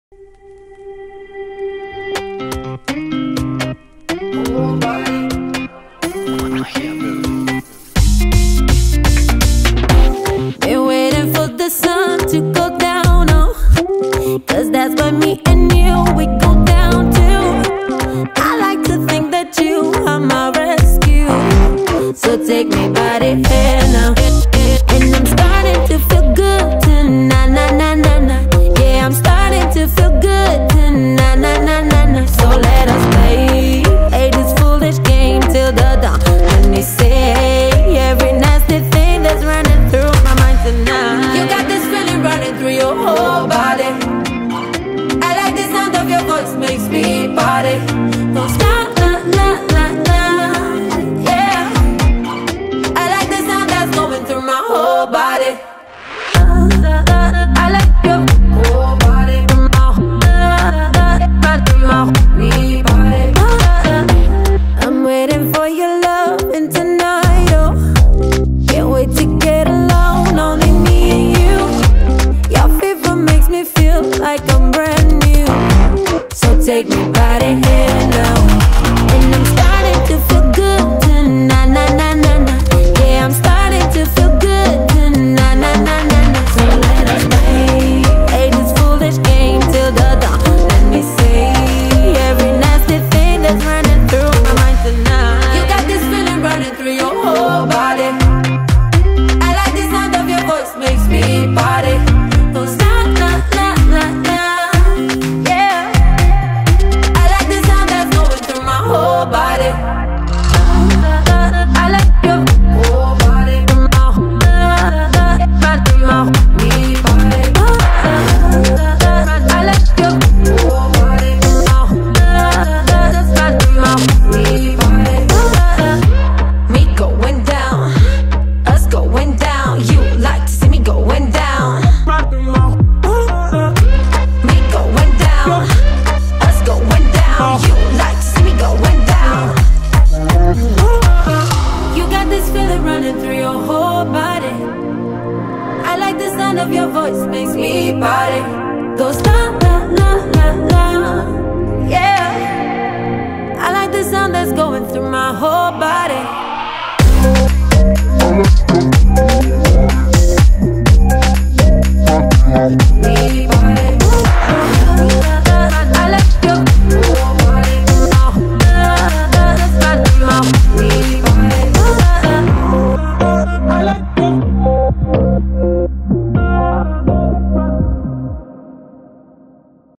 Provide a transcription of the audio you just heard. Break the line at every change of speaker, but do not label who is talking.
Been waiting for the sun to go down, oh, 'cause that's when me and you, we go down too. I like to think that you are my rescue, so take me by the hand now. And I'm starting to feel good tonight, na na na na. Yeah, I'm starting to feel good tonight, na na na na. So let us play this foolish game till the dawn. Let me say every nasty thing that's running through my mind tonight. You got this feeling running through your whole body. I like the sound of your voice, makes me party. Don't stop, la la la la. Yeah, I like the sound that's going through my whole body. I like your whole body, me body. I'm waiting for your love and tonight, oh, can't wait to get alone, only me and you. Your fever makes me feel like I'm brand new, so take me by the